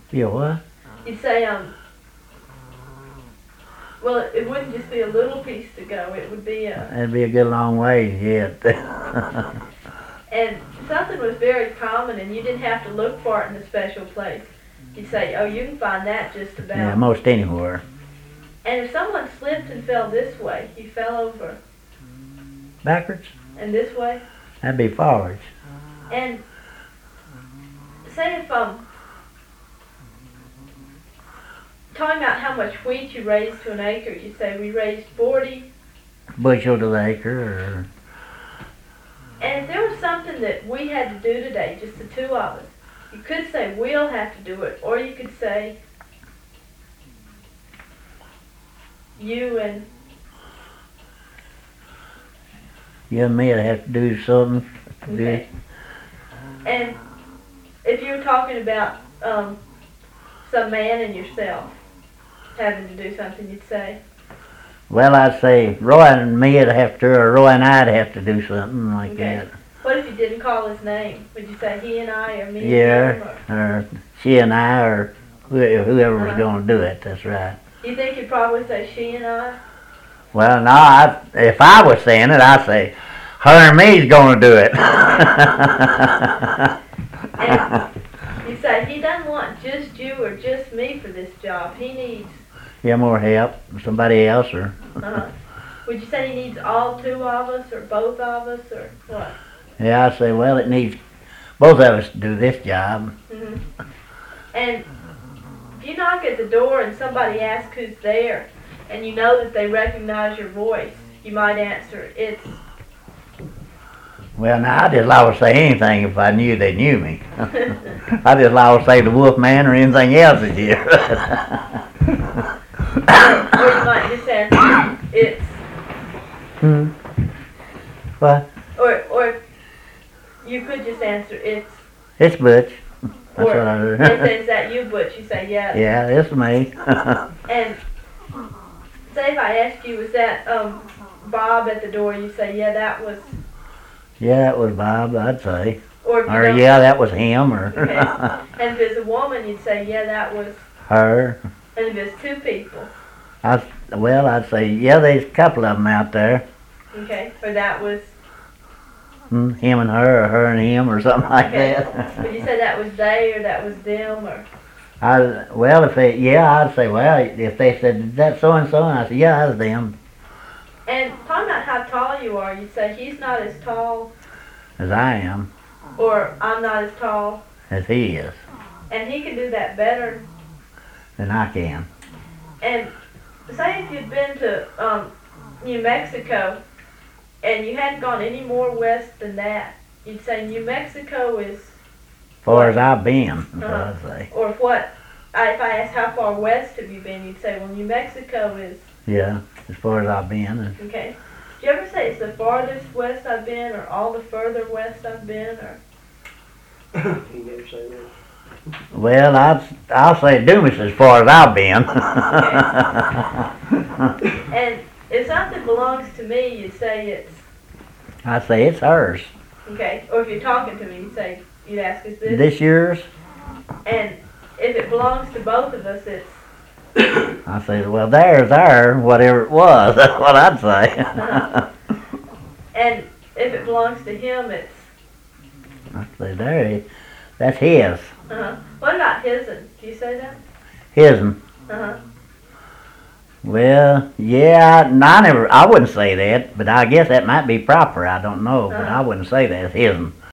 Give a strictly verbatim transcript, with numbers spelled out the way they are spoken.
Be a what? You'd say, um, well, it, it wouldn't just be a little piece to go. It would be a... That'd be a good long ways yet. And something was very common, and you didn't have to look for it in a special place. You'd say, oh, you can find that just about. Yeah, most anywhere. And if someone slipped and fell this way, you fell over. Backwards? And this way. That'd be forwards. And say if, um, talking about how much wheat you raised to an acre, you say we raised forty. Bushel to the acre, or... And if there was something that we had to do today, just the two of us, you could say we'll have to do it, or you could say you and You and me'd have to do something. okay. And if you were talking about um, some man and yourself having to do something, you'd say, Well, I'd say Roy and me'd have to, or Roy and I'd have to do something like okay. that. What if you didn't call his name? Would you say he and I, or me Yeah, and him? Or, or she and I, or who- whoever was Uh-huh. going to do it, that's right. you think you'd probably say she and I? Well, no, I, if I was saying it, I'd say, her and me's going to do it. And you say he doesn't want just you or just me for this job. He needs, Yeah, more help, somebody else, or... uh, would you say he needs all two of us, or both of us, or what? Yeah, I'd say, well, it needs both of us to do this job. hmm And if you knock at the door and somebody asks who's there, and you know that they recognize your voice, you might answer, it's, Well, now, I just always say anything if I knew they knew me. I just always say the Wolf Man or anything else is here. or you might just answer, it's, Hmm. What? or, or you could just answer, it's, It's Butch. That's or what I they heard. say, is that you, Butch? You say, yeah. Yeah, it's me. And say if I asked you, was that um, Bob at the door? You say, yeah, that was. Yeah, that was Bob, I'd say. Or if you Or, don't- yeah, that was him, or Okay. And if it's a woman, you'd say, yeah, that was. her. And if it's two people, I, well, I'd say, yeah, there's a couple of them out there. okay, or that was. Hmm, him and her, or her and him, or something like Okay. that. Would you say that was they or that was them or? I, well, if they, yeah, I'd say, well, if they said, is that so-and-so? And I said, yeah, that's them, And talking about how tall you are, you'd say he's not as tall, as I am, or I'm not as tall, as he is, and he can do that better. than I can. And say if you'd been to um, New Mexico and you hadn't gone any more west than that, you'd say New Mexico is, As far as I've been, that's what Uh-huh. I'd say. or if what, I, if I asked how far west have you been, you'd say, well, New Mexico is, Yeah, as far as I've been. And, okay. Do you ever say it's the farthest west I've been, or all the further west I've been, or? He never say that. well, I'd, I'll say Dumas as far as I've been. And if something belongs to me, you'd say it's, I'd say it's hers. okay. Or if you're talking to me, you'd say, you'd ask, is this? This yours? And if it belongs to both of us, it's, I say, well, there's our, whatever it was. That's what I'd say. Uh-huh. And if it belongs to him, it's, I'd say, there, he- that's his. uh-huh. What about his'n? Do you say that? His'n. Uh-huh. Well, yeah, and I never, I wouldn't say that, but I guess that might be proper. I don't know, but Uh-huh. I wouldn't say that. It's his'n.